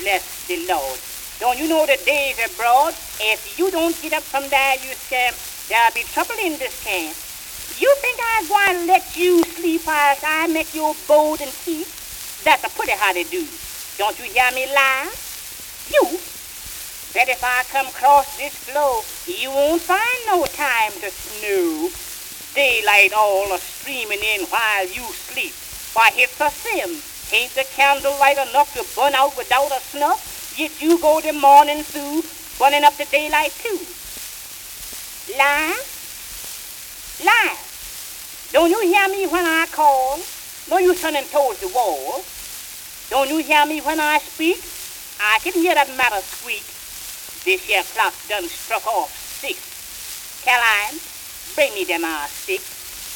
bless the Lord. Don't you know the days are broad? If you don't get up from there, you scamp, there'll be trouble in this camp. You think I'm going to let you sleep while I make your bold and teeth? That's a pretty how they do. Don't you hear me lie? You bet if I come across this floor, you won't find no time to snooze. Daylight all a-streaming in while you sleep. Why, it's a sin. Ain't the candlelight enough to burn out without a snuff? Yet you go the morning through, burning up the daylight too. Lie? Lie. Don't you hear me when I call? No use turning towards the wall. Don't you hear me when I speak? I can hear that matter squeak. This here clock done struck off 6. Caroline, bring me them sticks.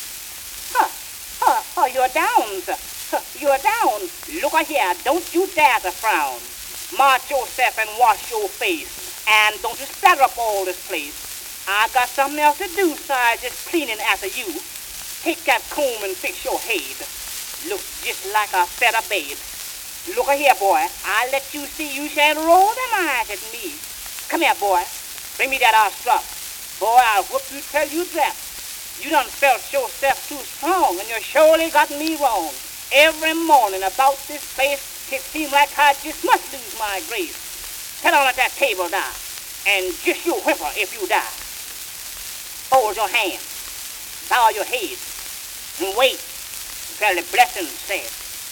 You're down, sir. You're down. Look here, don't you dare to frown. March yourself and wash your face. And don't you splatter up all this place. I got something else to do besides just cleaning after you. Take that comb and fix your head. Looks just like a fed up babe. Look here, boy. I'll let you see you shan't roll them eyes at me. Come here, boy. Bring me that strap. Boy, I'll whoop you till you drop. You done felt yourself too strong, and you surely got me wrong. Every morning about this place, it seems like I just must lose my grace. Sit down at that table now, and just you whimper if you die. Hold your hand, bow your head, and wait till the blessing said.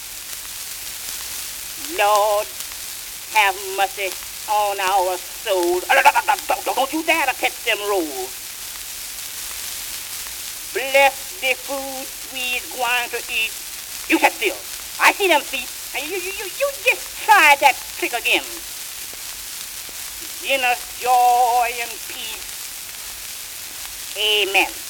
Lord, have mercy on our soul. Don't you dare to catch them rolls. Bless the food we's going to eat. You sit still. I see them feet. You just try that trick again. In us joy and peace. Amen.